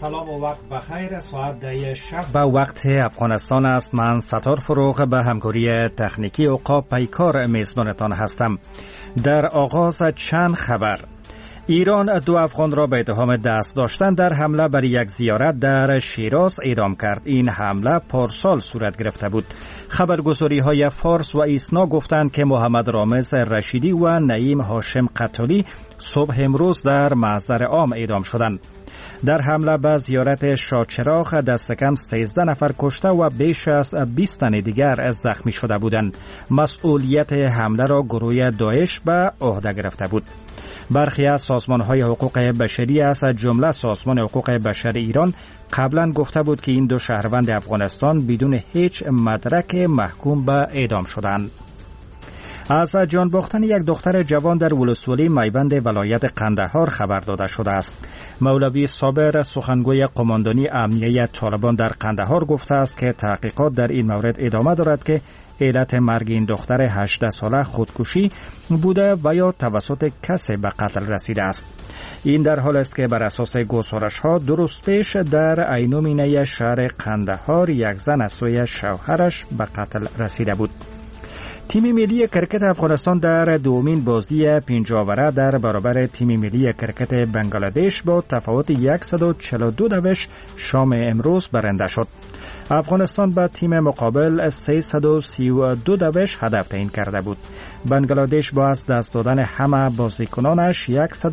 سلام و وقت بخیر. ساعت 10 شب به وقت افغانستان است. من ستار فروغ به همکاری تکنیکی عقاب پیکار میزبانتان هستم. در آغاز چند خبر: ایران 2 افغان را به اتهام دست داشتن در حمله بر یک زیارت در شیراز اعدام کرد. این حمله پارسال صورت گرفته بود. خبرگزاری های فارس و ایسنا گفتند که محمد رامز رشیدی و نعیم هاشم قتالی صبح امروز در محضر عام اعدام شدند. در حمله به زیارت شاهچراغ دست کم 13 نفر کشته و بیش از 20 تن دیگر زخمی شده بودند. مسئولیت حمله را گروه داعش به عهده گرفته بود. برخی از سازمان‌های حقوق بشری از جمله سازمان حقوق بشر ایران قبلا گفته بود که این 2 شهروند افغانستان بدون هیچ مدرک محکوم به اعدام شدند. از جان باختن یک دختر جوان در ولسوالی میوند ولایت قندهار خبر داده شده است. مولوی صابر سخنگوی قماندانی امنیه طالبان در قندهار گفته است که تحقیقات در این مورد ادامه دارد که علت مرگ این دختر 18 ساله خودکشی بوده و یا توسط کسی به قتل رسیده است. این در حال است که بر اساس گزارش‌ها 2 روز پیش در عینومینه شهر قندهار یک زن از سوی شوهرش به قتل رسیده بود. تیم ملی کرکت افغانستان در دومین بازی 5 آوره در برابر تیم ملی کرکت بنگلادش با تفاوت 142 دوش شام امروز برنده شد. افغانستان به تیم مقابل 332 دوش هدف تعیین کرده بود. بنگلادش با از دست دادن همه بازیکنانش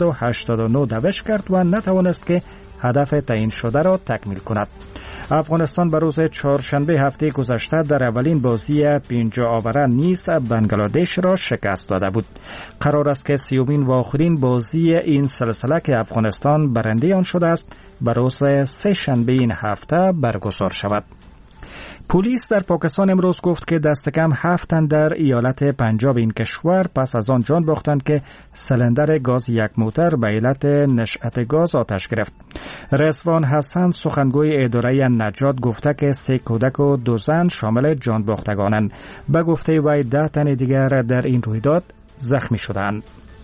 189 دوش کرد و نتوانست که هدف تعیین شده را تکمیل کند. افغانستان به روز چهارشنبه هفته گذشته در اولین بازی 5 آوره نیز بنگلادش را شکست داده بود. قرار است که 30مین و آخرین بازی این سلسله که افغانستان برنده آن شده است به روز سه شنبه این هفته برگزار شود. پلیس در پاکستان امروز گفت که دست کم 7 تن در ایالت پنجاب این کشور پس از آن جان باختند که سلندر گاز یک موتر به علت نشأت گاز آتش گرفت. رضوان حسن سخنگوی اداره نجات گفته که 3 کودک و 2 زن شامل جان باختگانند. به گفته وی 10 تن دیگر در این رویداد زخمی شدند.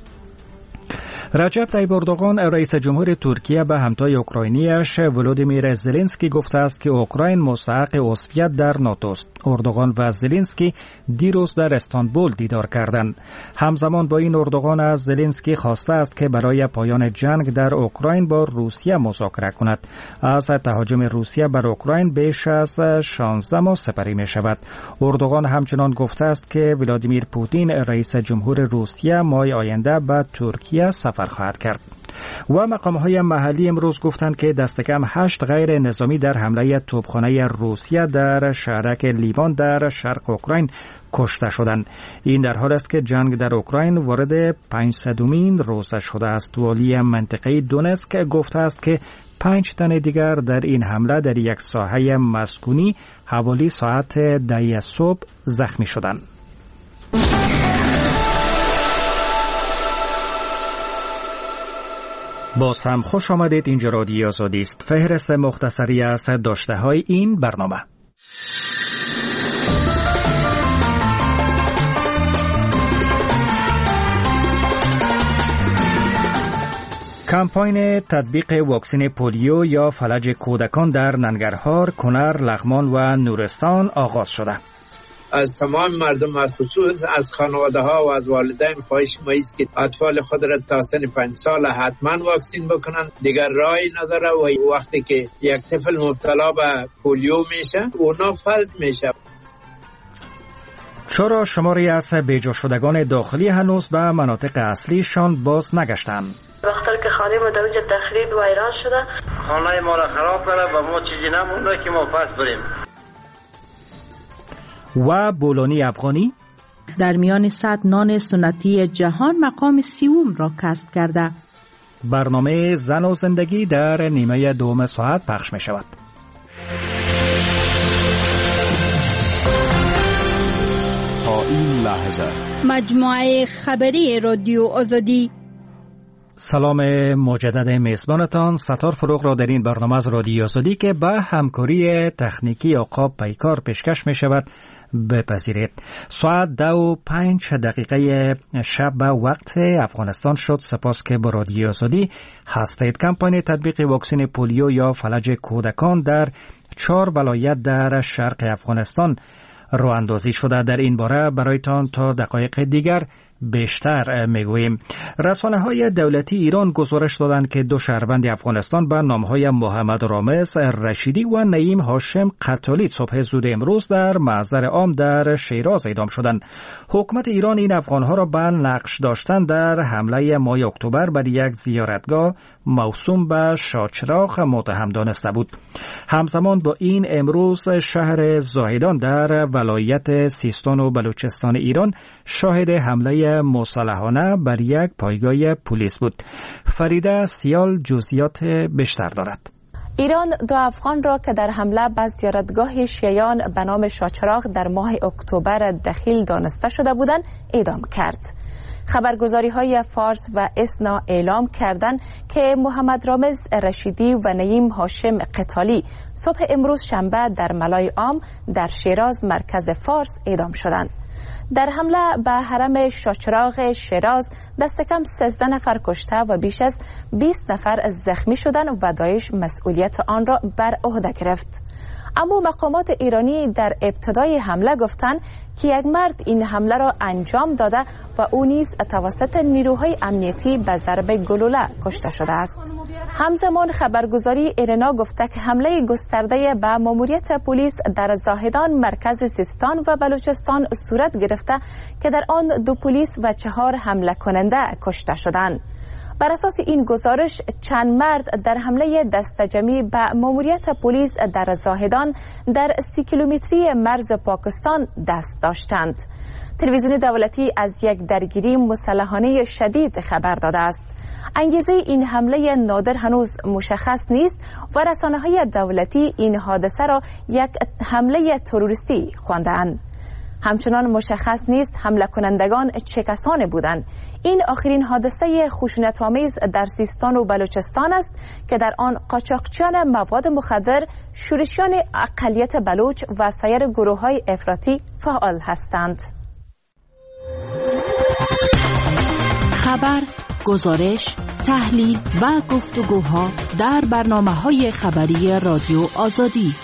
رجب طیب اردوغان رئیس جمهور ترکیه به همتای اوکراینیش ولودیمیر زلنسکی گفته است که اوکراین مستحق عضویت در ناتو است. اردوغان و زلنسکی دیروز در استانبول دیدار کردند. همزمان با این اردوغان از زلنسکی خواسته است که برای پایان جنگ در اوکراین با روسیه مذاکره کند. از تهاجم روسیه بر اوکراین بیش از 16 ماه سپری می شود. اردوغان همچنان گفته است که ولادیمیر پوتین رئیس جمهور روسیه ماه آینده به ترکیه سفر خواهد کرد. و مقام‌های محلی امروز گفتند که دست کم 8 غیر نظامی در حمله توپخانه روسیه در شهرک لیوان در شرق اوکراین کشته شدند. این در حال است که جنگ در اوکراین وارد 500مین روز شده است. والی منطقه دونسک گفته است که 5 تن دیگر در این حمله در یک ساحه مسکونی حوالی ساعت 10 صبح زخمی شدند. باز هم خوش آمدید. اینجا رادیو آزادی است. فهرست مختصری از داشته‌های این برنامه. کمپاین تطبیق واکسن پولیو یا فلج کودکان در ننگرهار، کنر، لغمان و نورستان آغاز شده. از تمام مردم خصوص از خانواده ها و از والدین خواهش ما است که اطفال خود را تا سن 5 سال حتما واکسین بکنند. دیگر راهی نداره و وقتی که یک طفل مبتلا به پولیو میشه اونا فلج میشه. چرا شماری از بیجا شدگان داخلی هنوز به مناطق اصلیشان باز نگشتند؟ وقتی که خانه ما در اونجا تخریب و ویران شده، خانه ما را خراب کرده و ما چیزی نمونده که ما پس بریم. و بولانی افغانی در میان 100 نان سنتی جهان مقام 30 را کسب کرده. برنامه زن و زندگی در نیمه دوم ساعت پخش می شود. تا این لحظه مجموعه خبری رادیو آزادی. سلام مجدد میزبانتان ستار فروغ را در این برنامه از رادیو آزادی که به همکاری تکنیکی آقا پیکار پیشکش می شود بپذیرید. ساعت 2:05 شب به وقت افغانستان شد. سپاس که با رادیو آزادی هستید. کمپاین تطبیق واکسن پولیو یا فلج کودکان در 4 ولایت در شرق افغانستان راه اندازی شده. در این باره برایتان تا دقایق دیگر بیشتر میگوییم. رسانه‌های دولتی ایران گزارش دادند که 2 شهروند افغانستان به نام‌های محمد رامز رشیدی و نعیم هاشم قتالی صبح زود امروز در محضر عام در شیراز اعدام شدند. حکومت ایران این افغان‌ها را به نقش داشتن در حمله ماه اکتبر بر یک زیارتگاه موسوم به شاهچراغ متهم دانسته بود. همزمان با این امروز شهر زاهدان در ولایت سیستان و بلوچستان ایران شاهد حمله مسلحانه بر یک پایگاه پلیس بود. فریده سیال جزئیات بیشتر دارد. ایران 2 افغان را که در حمله به زیارتگاه شیعیان به نام شاهچراغ در ماه اکتبر دخیل دانسته شده بودند اعدام کرد. خبرگزاری‌های فارس و اسنا اعلام کردند که محمد رامز رشیدی و نعیم هاشم قتالی صبح امروز شنبه در ملای عام در شیراز مرکز فارس اعدام شدند. در حمله به حرم شاهچراغ شیراز دست کم 13 نفر کشته و بیش از 20 نفر زخمی شدند و داعش مسئولیت آن را بر عهده گرفت. اما مقامات ایرانی در ابتدای حمله گفتند که یک مرد این حمله را انجام داده و او نیز توسط نیروهای امنیتی به ضرب گلوله کشته شده است. همزمان خبرگزاری ایرنا گفته که حمله گسترده به ماموریت پلیس در زاهدان مرکز سیستان و بلوچستان صورت گرفته که در آن 2 پلیس و 4 حمله کننده کشته شدند. بر اساس این گزارش چند مرد در حمله دسته‌جمعی به ماموریت پلیس در زاهدان در 30 کیلومتری مرز پاکستان دست داشتند. تلویزیون دولتی از یک درگیری مسلحانه شدید خبر داده است. انگیزه این حمله نادر هنوز مشخص نیست و رسانه‌های دولتی این حادثه را یک حمله تروریستی خواندند. همچنان مشخص نیست حمله کنندگان چه کسانی بودند. این آخرین حادثه خشونت‌آمیز در سیستان و بلوچستان است که در آن قاچاقچیان مواد مخدر، شورشیان اقلیت بلوچ و سایر گروه‌های افراطی فعال هستند. خبر، گزارش، تحلیل و گفتگوها در برنامه‌های خبری رادیو آزادی.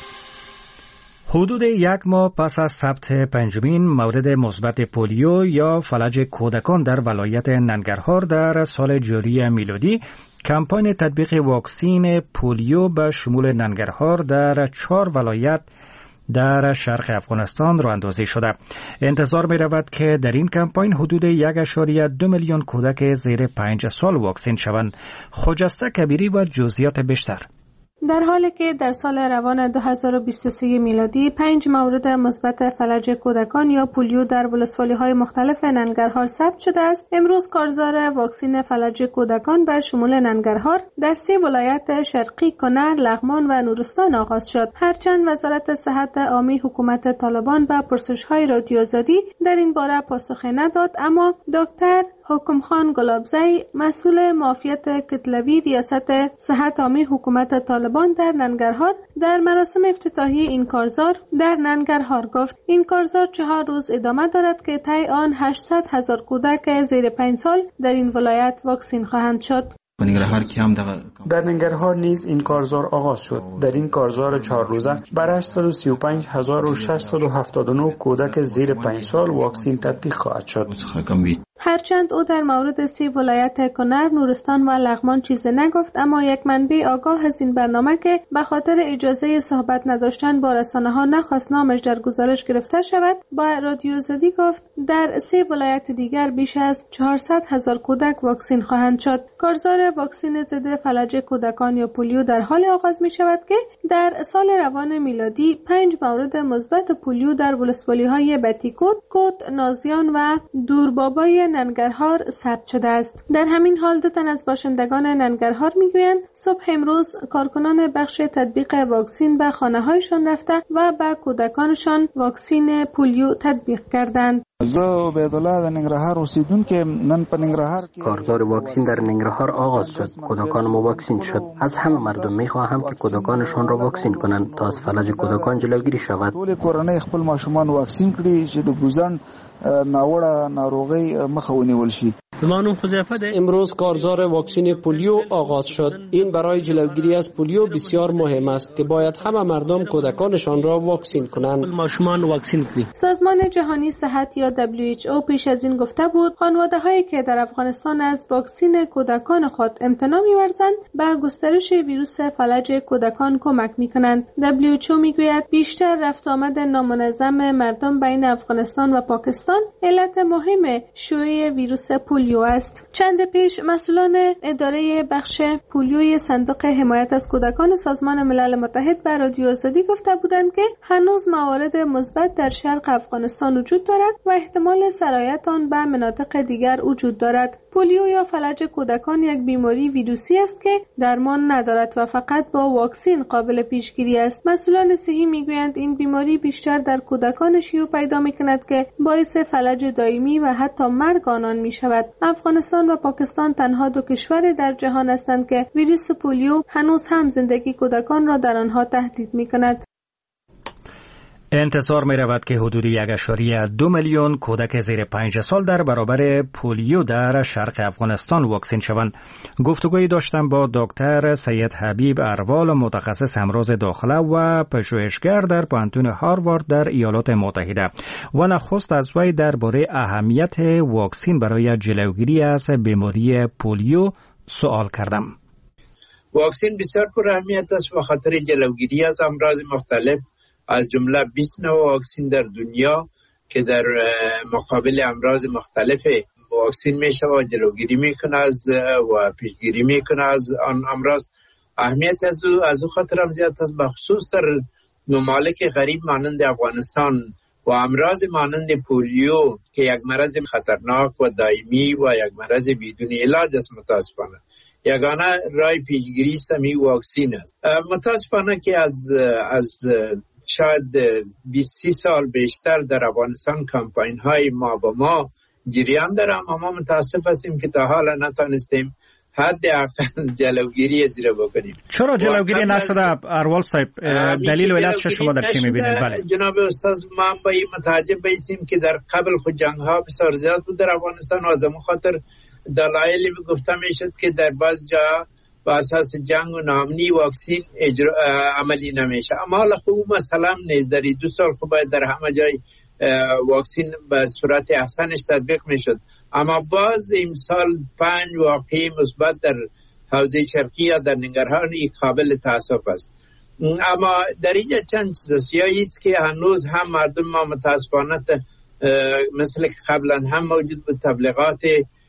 حدود 1 ماه پس از ثبت 5مین مورد مثبت پولیو یا فلج کودکان در ولایت ننگرهار در سال جاری میلادی، کمپاین تطبیق واکسن پولیو به شمول ننگرهار در 4 ولایت در شرق افغانستان راه اندازی شده. انتظار می رود که در این کمپاین حدود 1.2 میلیون کودک زیر 5 سال واکسن شوند. خجسته کبیری و جزئیات بیشتر. در حالی که در سال روان 2023 میلادی 5 مورد مثبت فلج کودکان یا پولیو در ولسوالی‌های مختلف ننگرهار ثبت شده است، امروز کارزار واکسن فلج کودکان به شمول ننگرهار در 3 ولایت شرقی کنر، لغمان و نورستان آغاز شد. هرچند وزارت صحت عامه حکومت طالبان به پرسش‌های رادیو آزادی در این باره پاسخ نداد، اما دکتر حکمخان گلابزی، مسئول معافیت کتلوی ریاست صحت عامه حکومت طالبان در ننگرهار، در مراسم افتتاحی این کارزار در ننگرهار گفت این کارزار 4 روز ادامه دارد که طی آن 800,000 کودک زیر 5 سال در این ولایت واکسین خواهند شد. در ننگرهار نیز این کارزار آغاز شد. در این کارزار 4 روزه بر 835,679 کودک زیر 5 سال واکسین تطبیق خواهد شد. هرچند او در مورد 3 ولایت کنر، نورستان و لغمان چیزی نگفت، اما یک منبع آگاه از این برنامه که به خاطر اجازه صحبت نداشتن با رسانه‌ها نخواست نامش در گزارش گرفته شود، با رادیو آزادی گفت در 3 ولایت دیگر بیش از 400,000 کودک واکسین خواهند شد. کارزار واکسن ضد فلج کودکان یا پولیو در حال آغاز می شود که در سال روان میلادی 5 مورد مثبت پولیو در ولسوالی‌های بتیکوت، کوت، نازیان و دوربابای ننگرهار ثبت شده است. در همین حال 2 تن از باشندگان ننگرهار میگویند صبح امروز کارکنان بخش تطبیق واکسن به خانه‌هایشان رفته و به کودکانشان واکسن پولیو تطبیق کردند. زه عبیدالله د ننګرهار اوسیدونکی نن په ننګرهار کې کارزار واکسین در ننګرهار آغاز شد. کودکان ما واکسین شد. از همه مردم میخواهم که کودکانشان را واکسین کنند تا از فلج کودکان جلوگیری شود. ټول کورنۍ خپل ماشومان واکسین کړي چې د بوزن ناوړه ناروغي مخه ونیول شي. امروز کارزار واکسین پولیو آغاز شد. این برای جلوگیری از پولیو بسیار مهم است که باید همه مردم کودکانشان را واکسین کنند. سازمان جهانی صحت یا WHO پیش از این گفته بود خانواده‌هایی که در افغانستان از واکسین کودکان خود امتناع می‌ورزند به گسترش ویروس فلج کودکان کمک می‌کنند. WHO میگوید بیشتر رفت آمد نامنظم مردم بین افغانستان و پاکستان علت مهم شیوع ویروس پولیو است. چند پیش مسئولان اداره بخش پولیوی صندوق حمایت از کودکان سازمان ملل متحد به رادیو آزادی گفته بودند که هنوز موارد مثبت در شرق افغانستان وجود دارد و احتمال سرایت آن به مناطق دیگر وجود دارد. پولیو یا فلج کودکان یک بیماری ویروسی است که درمان ندارد و فقط با واکسین قابل پیشگیری است. مسئولان صحی میگویند این بیماری بیشتر در کودکان شیوع پیدا میکند که باعث فلج دائمی و حتی مرگ آنان میشود. افغانستان و پاکستان تنها دو کشور در جهان هستند که ویروس پولیو هنوز هم زندگی کودکان را در آنها تهدید میکند. انتظار می رود که حدود 1.2 میلیون کودک زیر 5 سال در برابر پولیو در شرق افغانستان واکسین شوند. گفتگویی داشتم با دکتر سید حبیب اروال، متخصص امراض داخله و پژوهشگر در پوهنتون هاروارد در ایالات متحده، و نخست از وی درباره اهمیت واکسین برای جلوگیری از بیماری پولیو سوال کردم. واکسین بسیار پر اهمیت است به خاطر جلوگیری از امراض مختلف، از جمله 20 نوع واکسین در دنیا که در مقابل امراض مختلف واکسین میشه و جلوگیری میکنه و پیشگیری میکنه از آن امراض. اهمیت از او خاطر هم زیاد است، بخصوص در ممالک غریب مانند افغانستان و امراض مانند پولیو که یک مرض خطرناک و دائمی و یک مرض بدون علاج است. متاسفانه یگانه راه پیشگیری سمی واکسین است. متاسفانه که از شاید 20 سال بیشتر در افغانستان کمپاین های ما با ما جریان داره، اما ما متاسف هستیم که تا حالا نتانستیم حد اقل جلوگیری اجرا بکنیم. چرا جلوگیری نشده اروال صاحب؟ دلیل و علتش شما در چی میبینید؟ بله جناب استاد، ما باید متعجب بایستیم که در قبل خود جنگ ها بسیار زیاد بود در افغانستان و از اون خاطر دلایلی گفته میشد که در بعض جا با اساس جنگ و ناامنی واکسین عملی نمیشه. اما حالا خوب مثلا نیست، در 2 سال خوب باید در همه جای واکسین به صورت احسنش تطبیق میشد. اما باز امسال 5 واقعی مثبت در حوزه شرقی یا در ننگرهار قابل تاسف است. اما در اینجا چند چیز سیاهی است که هنوز هم مردم ما متاسفانه مثل قبلا هم موجود بود تبلیغات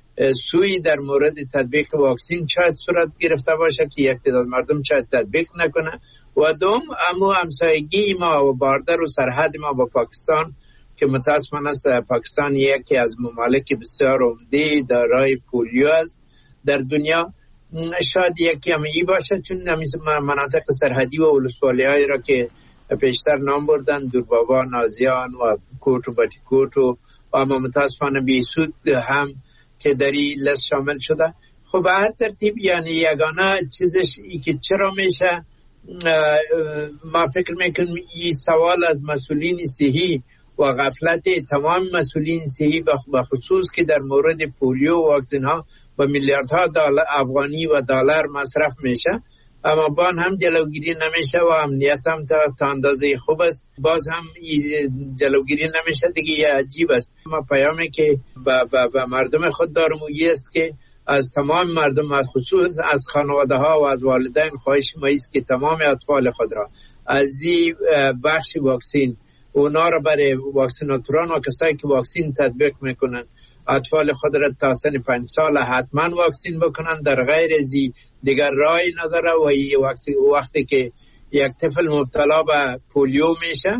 سوی در مورد تطبیق واکسین شاید صورت گرفته باشه که یک تعداد مردم شاید تطبیق نکنه. و دوم اما همسایگی ما و باردر و سرحد ما با پاکستان که متاسفانه پاکستان یکی از ممالک بسیار عمده دارای پولیو است در دنیا، شاید یکی هم ای باشه، چون مناطق سرحدی و ولسوالی‌هایی را که پیشتر نام بردن، دوربابا، نازیان و کوٹ و باتی کوٹ و اما متاسفانه بیسود هم که در این لست شامل شده. خب به هر ترتیب یعنی یگانه چیزش ای که چرا میشه، ما فکر میکنم این سوال از مسئولین صحی و غفلت تمام مسئولین صحی و خصوص که در مورد پولیو و واکسین ها و میلیاردها دلار افغانی و دلار مصرف میشه، اما بان هم جلوگیری نمیشه و امنیت هم تا اندازه خوب است، باز هم جلوگیری نمیشه. دیگه یه عجیب است. ما پیامی که با مردم خود دارم است که از تمام مردم، خصوص از خانواده ها و از والدین خواهش ما است که تمام اطفال خود را از این بخش واکسین اونا را برای واکسیناتوران و کسایی که واکسین تطبیق میکنن اطفال خود را تا سن 5 سال حتما واکسین بکنن. در غیر ازی دیگر راهی نداره و وقتی که یک طفل مبتلا به پولیو میشه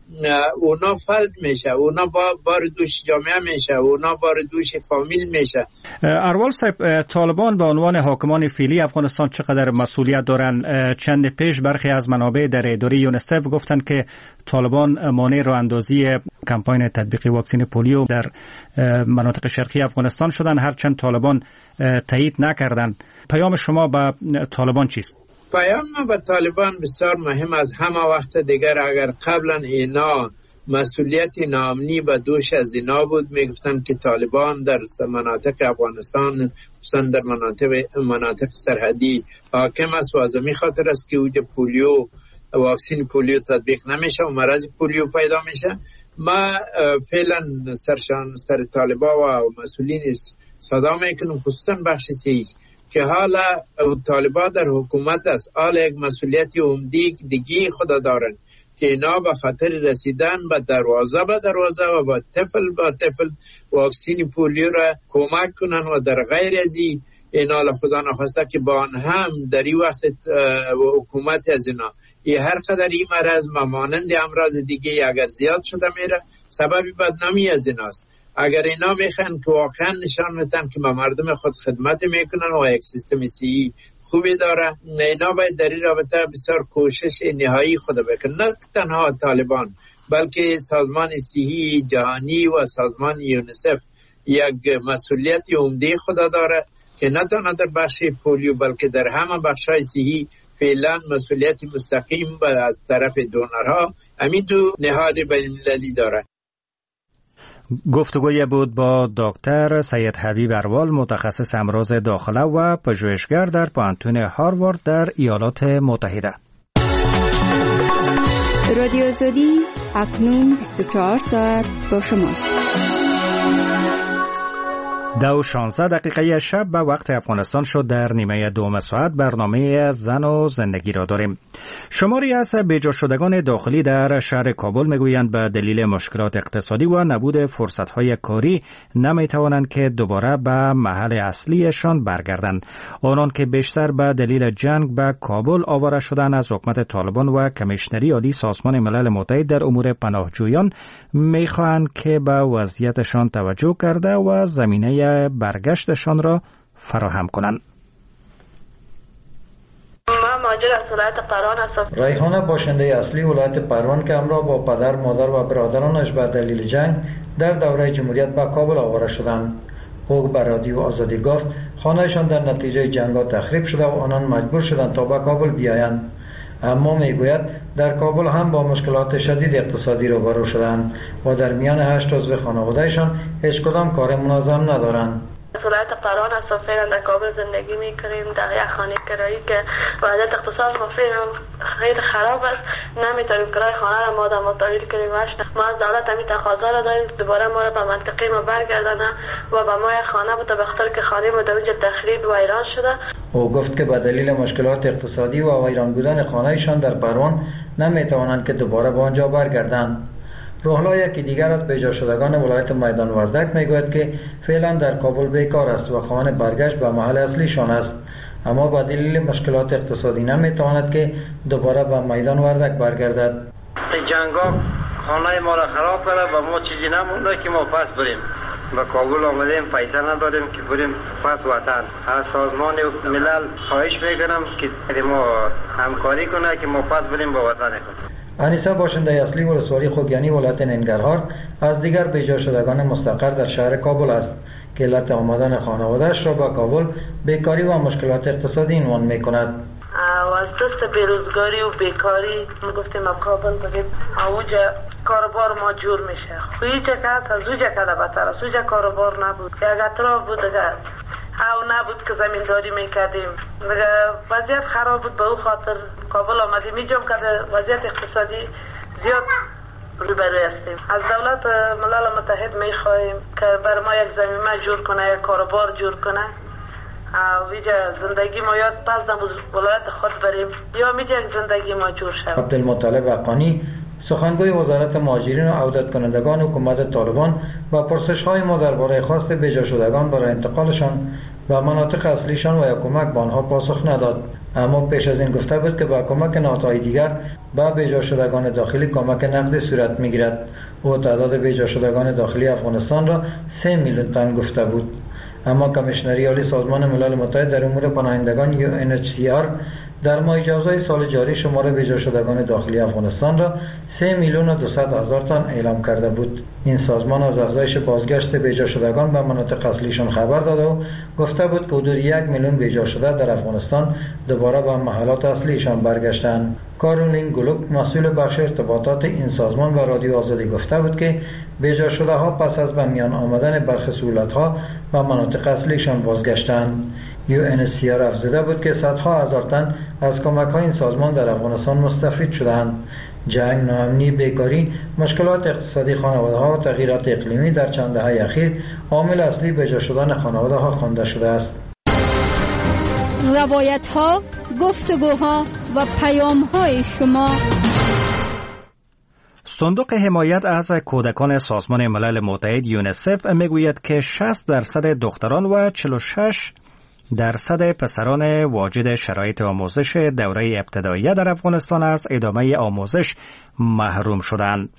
اونا فلج میشه، اونا بار دوش جامعه میشه، اونا بار دوش فامیل میشه. اروال صاحب، طالبان به عنوان حاکمان فعلی افغانستان چقدر مسئولیت دارن؟ چند پیش برخی از منابع در اداره یونیسف گفتند که طالبان مانع راه اندازی کمپاین تطبیق واکسن پولیو در مناطق شرقی افغانستان شدن، هرچند طالبان تایید نکردند. پیام شما به طالبان چیست؟ پیام ما به طالبان بسیار مهم از همه وقت دیگر. اگر قبلا اینا مسئولیت نامنی به دوش از اینا بود، میگفتن که طالبان در مناطق افغانستان خصوصا در مناطق سرحدی حاکم است و از این خاطر است که اوج پولیو واکسن پولیو تطبیق نمیشه و مرض پولیو پیدا میشه. ما فعلا سر طالبان و مسئولین صدا میکنم، خصوصا بخش سیج که حالا طالبان در حکومت است، حالا یک مسئولیت دیگی خود دارن که اینا به خاطر رسیدن به دروازه و با طفل واکسن پولیو را کمک کنن و در غیر از اینا خدا نخواسته که با آن هم در این وقت حکومت از اینا هر قدر این مرض مانند امراض دیگه اگر زیاد شده میره سبب بدنامی از ایناست. اگر اینا میخوان که واقعا نشان میدن که به مردم خود خدمت میکنن و یک سیستم صحی خوبی داره، اینا باید در این رابطه بسیار کوشش نهایی خود بکنن. نه تنها طالبان بلکه سازمان صحی جهانی و سازمان یونیسف یک مسئولیت عمده خود داره که نه تنها در بخش پولیو بلکه در همه بخش‌های صحی فعلا مسئولیت مستقیم از طرف دونرها همین دو نهاد بین‌المللی داره. گفتگوی بود با دکتر سید حبیب اروال، متخصص امراض داخله و پژوهشگر در پانتون هاروارد در ایالات متحده. رادیو آزادی اکنون 24 ساعت با شماست. 2:16 شب به وقت افغانستان شد. در نیمه دوم ساعت برنامه زن و زندگی را داریم. شماری از بیجا شدگان داخلی در شهر کابل میگویند به دلیل مشکلات اقتصادی و نبود فرصت‌های کاری نمیتوانند که دوباره به محل اصلیشان برگردند. آنان که بیشتر به دلیل جنگ به کابل آواره شدند از حکومت طالبان و کمیشنری عالی سازمان ملل متحد در امور پناهجویان میخواهند که به وضعیتشان توجه کرده و زمینه برگشتشان را فراهم کنند. مهاجر از ولایت پروان هستم. ریحانه باشنده اصلی ولایت پروان که همراه با پدر، مادر و برادرانش به دلیل جنگ در دوره جمهوریت به کابل آواره شدند. او به رادیو آزادی گفت خانهشان در نتیجه جنگ‌ها تخریب شده و آنان مجبور شدند تا به کابل بیایند. اما میگوید در کابل هم با مشکلات شدید اقتصادی روبرو شدند و در میان 8 عضو خانوادهشان هیچ کدام کار منظم ندارند. ولایت پروان هستم. فعلا در کابل زندگی میکنیم در یک خانه کرایی که وضعیت اقتصاد ما فعلا خیلی خراب است. نمیتونیم کرای خانه را ما متحمل کنیم. ما از دولت همین تقاضا را داریم دوباره ما را به منطقه ما برگردانه و به ما یک خانه بود به خاطر که خانه ما در اونجا تخریب و ویران شده. او گفت که به دلیل مشکلات اقتصادی و ویران بودن خانه‌شان در پروان نمیتوانند که دوباره به آنجا برگردند. روحلا یکی دیگر از بیجا شدگان ولایت میدان وردک میگوید که فعلا در کابل بیکار است و خواهان برگشت به محل اصلیشان است، اما با دلیل مشکلات اقتصادی نمیتواند که دوباره به میدان وردک برگردد. جنگا خانه ما را خراب کرده و ما چیزی نمونده که ما پس بریم. به کابل آمدیم، پیسه نداریم که بریم پس وطن. از سازمان ملل خواهش میکنم که ما همکاری کنه که ما پس بریم به وطن کنیم. انیسا باشنده اصلی ولسوالی خوگیانی ولایت ننگرهار از دیگر بیجا شدگان مستقر در شهر کابل است که علت آمدن خانواده‌اش را به کابل بیکاری و مشکلات اقتصادی عنوان می‌کند. و از دست بیروزگاری و بیکاری گفتیم کابل بگیم اوجا کاربار ما جور میشه. خویچه که هست از اوجا کده بطر است. اوجا کاربار نبود که اگر اطراف بود او نبود که زمینداری میکردیم. وضعیت خراب بود به او خاطر کابل آمدیم. اینجام که وضعیت اقتصادی زیاد روبروی هستیم. از دولت ملل متحد میخواهیم که بر ما یک زمینه جور کنه، یک کاربار جور کنه. ویجا زندگی ما یاد پس در ولایت خود بریم یا میجا یک زندگی ما جور شد. عبدالمطلب حقانی سخنگوی وزارت مهاجرین و عودت کنندگان حکومت طالبان با پرسش‌های ما درباره خواست بیجا شدگان برای انتقالشان و مناطق اصلیشان و یا کمک به آنها پاسخ نداد. اما پیش از این گفته بود که با کمک نهادهای دیگر به بیجا شدگان داخلی کمک نقدی صورت میگیرد. او تعداد بیجا شدگان داخلی افغانستان را 3 میلیون تن گفته بود. اما کمیشنری عالی سازمان ملل متحد در امور پناهندگان UNHCR در ماه جوزای سال جاری شمار بیجا شدگان داخلی افغانستان را 3,200,000 تن اعلام کرده بود. این سازمان از افزایش بازگشت بیجا شدگان به مناطق اصلیشان خبر داده و گفته بود که حدود 1 میلیون بیجا شده در افغانستان دوباره به محلات اصلیشان برگشتند. کارولین گلوک مسئول بخش ارتباطات این سازمان به رادیو آزادی گفته بود که بیجا شده ها پس از به میان آمدن برخی سهولت‌ها به مناطق اصلیشان بازگشتند. UNHCR افزوده بود که صدها هزار تن از کمک‌های این سازمان در افغانستان مستفید شدند. جنگ، ناامنی، بیکاری، مشکلات اقتصادی خانواده‌ها و تغییرات اقلیمی در چند دهه اخیر عامل اصلی بیجا شدن خانواده‌ها خوانده شده است. روایت‌ها، گفتگوها و پیام‌های شما. صندوق حمایت از کودکان سازمان ملل متحد یونیسف میگوید که 60% دختران و 46% پسران واجد شرایط آموزش دوره ابتدایی در افغانستان از ادامه آموزش محروم شدند.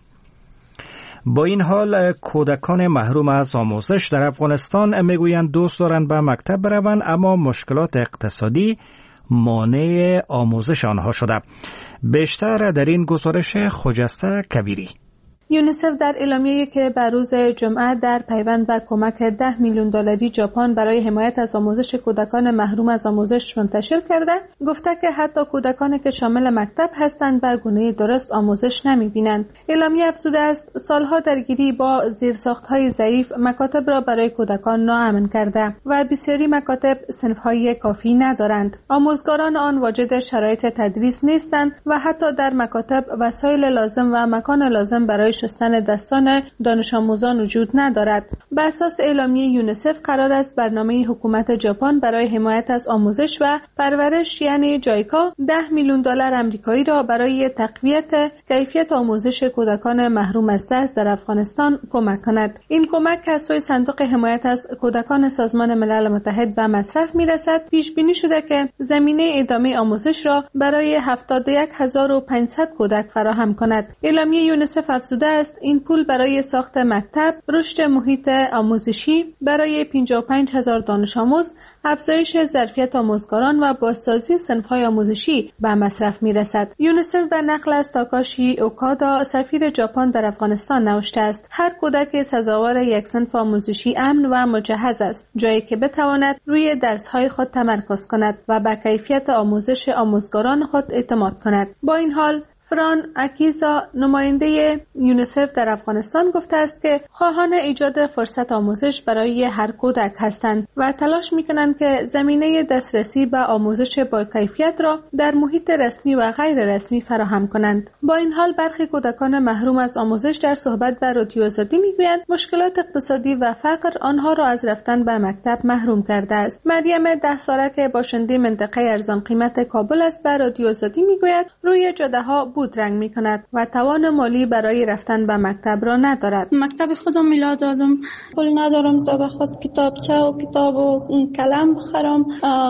با این حال کودکان محروم از آموزش در افغانستان میگویند دوست دارند به مکتب بروند، اما مشکلات اقتصادی مانع آموزش آنها شده. بیشتر در این گزارش خجسته کبیری. یونیسف در اعلامیه‌ای که بر روز جمعه در پیوند به کمک 10 میلیون دلاری ژاپن برای حمایت از آموزش کودکان محروم از آموزش منتشر کرده، گفته که حتی کودکانی که شامل مکتب هستند به گونه درست آموزش نمی‌بینند. اعلامیه افزوده است سالها درگیری با زیرساخت‌های ضعیف مکاتب را برای کودکان ناامن کرده و بسیاری مکاتب صنف‌های کافی ندارند. آموزگاران آن واجد شرایط تدریس نیستند و حتی در مکاتب وسایل لازم و مکان لازم برای شستن دستان دانش آموزان وجود ندارد. به اساس اعلامیه یونیسف قرار است برنامه حکومت ژاپن برای حمایت از آموزش و پرورش یعنی جایکا 10 میلیون دلار آمریکایی را برای تقویت کیفیت آموزش کودکان محروم از درس در افغانستان کمک کند. این کمک از سوی صندوق حمایت از کودکان سازمان ملل متحد به مصرف می‌رسد. پیش بینی شده که زمینه ادامه آموزش را برای 71500 کودک فراهم کند. اعلامیه یونیسف افزوده است این پول برای ساخت مکتب، رشد محیط آموزشی برای 55000 دانش آموز، افزایش ظرفیت آموزگاران و بازسازی صنف‌های آموزشی به مصرف می‌رسد. یونیسف به نقل از تاکاشی اوکادا سفیر ژاپن در افغانستان نوشته است هر کودک سزاوار یک صنف آموزشی امن و مجهز است، جایی که بتواند روی درس‌های خود تمرکز کند و به کیفیت آموزش آموزگاران خود اعتماد کند. با این حال فران اکیزا نماینده یونیسف در افغانستان گفته است که خواهان ایجاد فرصت آموزش برای هر کودک هستند و تلاش می‌کنند که زمینه دسترسی به آموزش با کیفیت را در محیط رسمی و غیر رسمی فراهم کنند. با این حال برخی کودکان محروم از آموزش در صحبت با رادیو آزادی میگویند مشکلات اقتصادی و فقر آنها را از رفتن به مکتب محروم کرده است. مریم 10 ساله که باشنده منطقه ارزان قیمت کابل است به رادیو آزادی میگوید روی جاده‌ها بود رنگ می کند و توان مالی برای رفتن به مکتب را ندارد. مکتب خودم میلا دادم، پول ندارم تا به خود کتابچه و کتاب و کلم بخرم.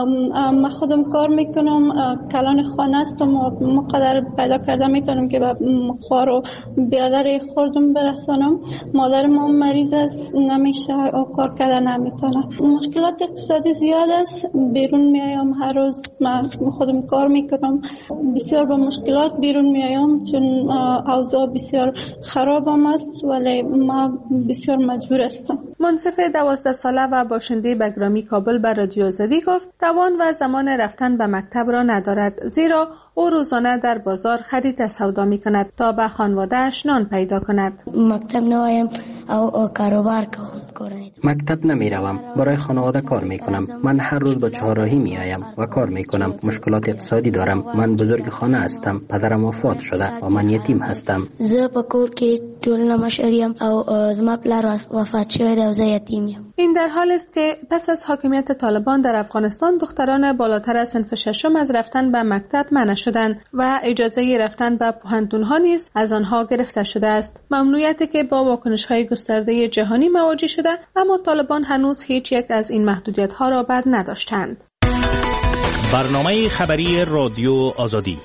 من خودم کار میکنم، کلان خانه استم و مقدر پیدا کرده میتونم که به خوار و بیادر خوردم برسانم. مادرم مریض است، نمیشه و کار کردن نمیتونه. مشکلات اقتصادی زیاد است، بیرون میایم هر روز، من خودم کار میکنم، بسیار با مشکلات بیرون میایم چون اوضاع بسیار خرابم است، ولی ما بسیار مجبور هستم. منصف 12 ساله و باشنده بگرامی کابل به رادیو آزادی گفت توان و زمان رفتن به مکتب را ندارد، زیرا او روزانه در بازار خرید سودا می کند تا به خانواده‌اش نان پیدا کند. مکتب نمیایم او کاروبار کنم. مکتب نمی روم، برای خانواده کار می کنم. من هر روز به چهارراهی می آیم و کار می کنم. مشکلات اقتصادی دارم. من بزرگ خانه هستم. پدرم وفات شده و من یتیم هستم. زه په کور کې ټول مشریم او زما پلار وفات شوی دی او زه یتیم یم. این در حال است که پس از حاکمیت طالبان در افغانستان دختران بالاتر از صنف ششم از رفتن به مکتب منع شدند و اجازه رفتن به پوهنتون‌ها نیز از آنها گرفته شده است. ممنوعیتی که با واکنش‌های گسترده جهانی مواجه شده شده، اما طالبان هنوز هیچ یک از این محدودیت‌ها را بر نداشتند. برنامه خبری رادیو آزادی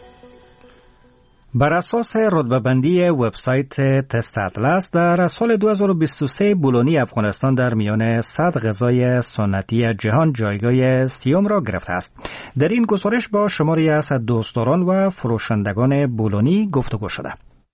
بر اساس رتبه‌بندی وبسایت تست اطلس در سال 2023 بولونی افغانستان در میان 100 غذای سنتی جهان جایگاه 30 را گرفته است. در این گزارش با شماری از دوستداران و فروشندگان بولونی گفتگو شده.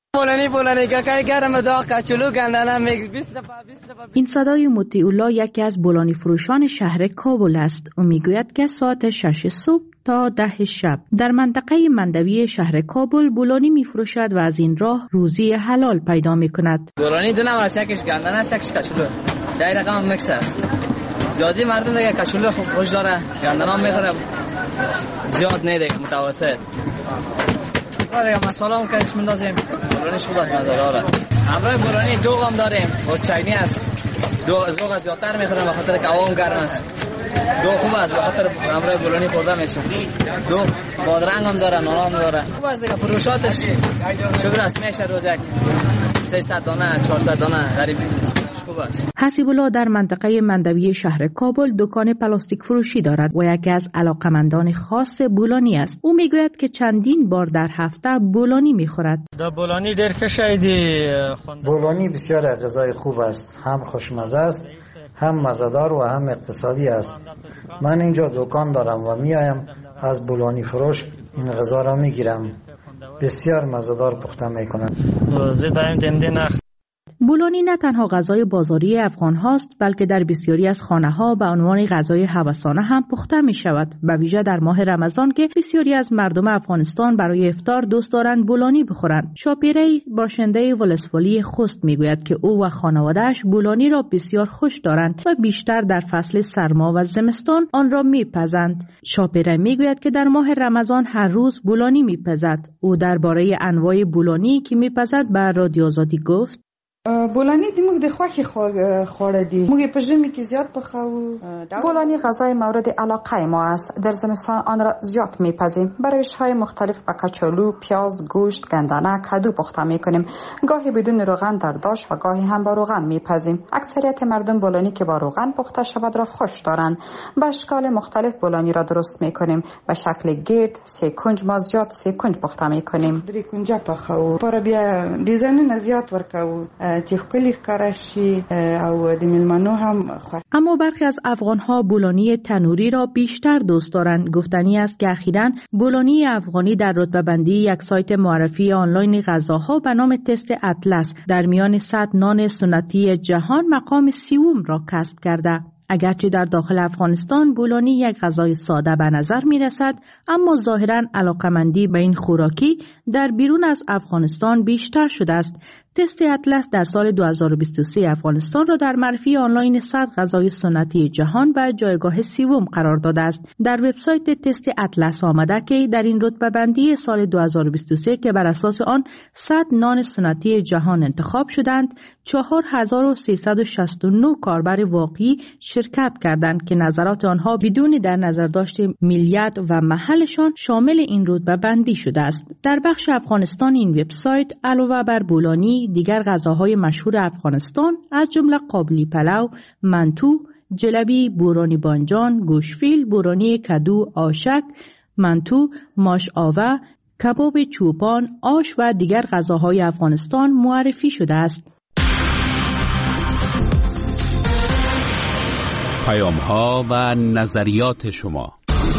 این صدای مطیع‌الله یکی از بولانی فروشان شهر کابل است. او میگوید که ساعت 6 صبح تا 10 شب در منطقه مندوی شهر کابل بولانی میفروشد و از این راه روزی حلال پیدا میکند. بولانی دو نوع است، یکیش گندنه است، یکیش کچولو. در رقم میکس است. زیادی مردم دیگه کچولو خوش داره، گندنه هم میخوره، زیاد نه دیگه، متوسط. دیگه مساله هم کدش مندازیم. بولانیش خوب است، مزه داره. همراه بولانی دو هم داریم، چینی است. دو زوغ زیادتر میخورم به خاطر که هوا گرم است. دو خوب است به خاطر همراه بولانی خورده میشه. دو بادرنگ هم داره، نان هم داره. خوب است دیگه، فروشاتش شغل است، میشه روز یک 300 دانه 400 دانه غریب. حسیب الله در منطقه مندوی شهر کابل دکان پلاستیک فروشی دارد و یکی از علاقمندان خاص بولانی است. او میگوید که چندین بار در هفته بولانی میخورد. بولانی در کشیدی بولانی بسیار غذای خوب است، هم خوشمزه است، هم مزه‌دار و هم اقتصادی است. من اینجا دکان دارم و میایم از بولانی فروش این غذا را میگیرم. بسیار مزه‌دار پخته میکنند. بولانی نه تنها غذای بازاری افغان هاست، بلکه در بسیاری از خانه ها به عنوان غذای هوسانه هم پخته می شود. به ویژه در ماه رمضان که بسیاری از مردم افغانستان برای افطار دوست دارند بولانی بخورند. شاپیره باشنده ولسوالی خوست می گوید که او و خانواده‌اش بولانی را بسیار خوش دارند و بیشتر در فصل سرما و زمستان آن را می پزند. شاپیره می گوید که در ماه رمضان هر روز بولانی می پزد. او درباره انواع بولانی که می پزد به رادیو آزادی گفت: بولانی موږ د خوښې خواړه دي. موږ په ژمي کې زیات پخوو. بولانی غذای مورد علاقه ما است. در زمستان آن را زیاد میپزیم. با روش‌های مختلف با کچالو، پیاز، گوشت، گندنه، کدو پخته میکنیم. گاهی بدون روغن در داش و گاهی هم با روغن میپزیم. اکثریت مردم بولانی که با روغن پخته شود را خوش دارند. با اشکال مختلف بولانی را درست میکنیم. به شکل گرد، سه کنج ما زیاد سه کنج پخته میکنیم. درې کنجه پخوو. پر بیا ډیزاینونه زیات ورکوو. اما برخی از افغان‌ها بولانی تنوری را بیشتر دوست دارند. گفتنی است که اخیراً بولانی افغانی در رتبه‌بندی یک سایت معرفی آنلاین غذاها به نام تست اطلس در میان 100 نان سنتی جهان مقام 30 را کسب کرده. اگرچه در داخل افغانستان بولانی یک غذای ساده به نظر می رسد، اما ظاهراً علاقمندی به این خوراکی در بیرون از افغانستان بیشتر شده است. تست اطلس در سال 2023 افغانستان را در معرفی آنلاین 100 غذای سنتی جهان به جایگاه 30 قرار داده است. در وبسایت تست اطلس آمده که در این رتبه بندی سال 2023 که بر اساس آن 100 نان سنتی جهان انتخاب شدند، 4369 کاربر واقعی شرکت کردند که نظرات آنها بدون در نظر داشت ملیت و محلشان شامل این رتبه بندی شده است. در بخش افغانستان این وبسایت علاوه بر بولانی دیگر غذاهای مشهور افغانستان از جمله قابلی پلو، منتو، جلبی، بورانی بانجان، گوشفیل، بورانی کدو، آشک، منتو، ماش آوه، کباب چوپان، آش و دیگر غذاهای افغانستان معرفی شده است. پیام‌ها و نظریات شما.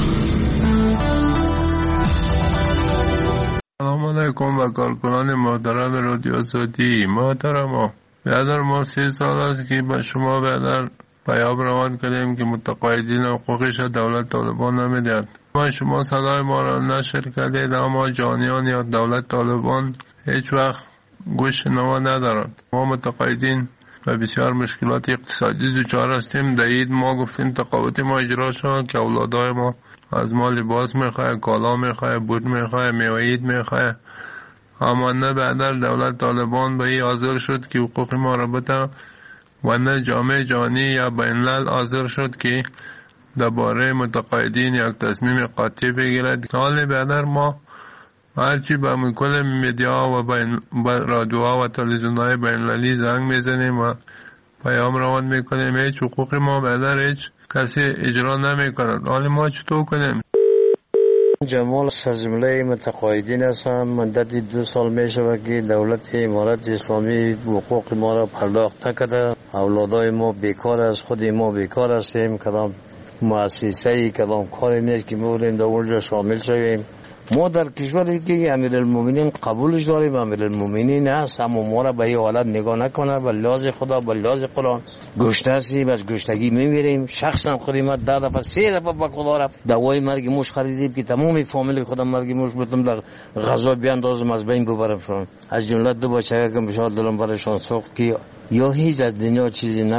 سلام علیکم و کارکنان محترم رادیو آزادی. محترم بیادر ما 3 سال است که به شما بیادر پیام روان کردیم که متقاعدین حقوقش دولت طالبان نمیدهد. ما شما صدای ما را نشر کردید، اما جانیان یا دولت طالبان هیچ وقت گوش نوا ندارد. ما متقاعدین و بسیار مشکلات اقتصادی دچار هستیم. در عید ما گفتیم تقاعد ما اجرا شد که اولادای ما از ما لباس میخواه، کالا میخواه، بود میخواه، میوه عید میخواه، اما نه بعد دولت طالبان به این حاضر شد که حقوق ما را بده و نه جامعه جهانی یا بین الملل حاضر شد که درباره متقاعدین یک تصمیم قاطع بگیرد. حال بعد ما هرچی به کل میدیا و رادیوها و تلویزیون‌های بین المللی زنگ میزنیم و پیام روان میکنیم، هیچ حقوق ما بدر هیچ کسی اجرا نمیکنه. حالا ما چطور کنیم؟ جمال سرجمله متقاعدین هستم. مدت 2 سال می شود که دولت امارت اسلامی حقوق ما را پرداخت نکرده. اولادای ما بیکار است، خود ما بیکار هستیم. کدام مؤسسه کدام کاری نیست که بودیم در اونجا شامل شویم. ما در کشوری که امیرالمومنین قبولش داریم، امیرالمومنین هست، اما ما را به این حالت نگاه نکنه. به لحاظ خدا، به لحاظ قرآن گشته هستیم، بس گشتگی میمیریم. شخصا خودی ما 10 دفعه 3 دفعه به خدا رفت دوای مرگ موش خریدیم که تمام فامیل خودم مرگ موش بودم در غذا بیاندازم از بین ببرم شون. از جمله 2 بچه که بشار دلم برشان سوخت که یا هیچ از دنیا چیزی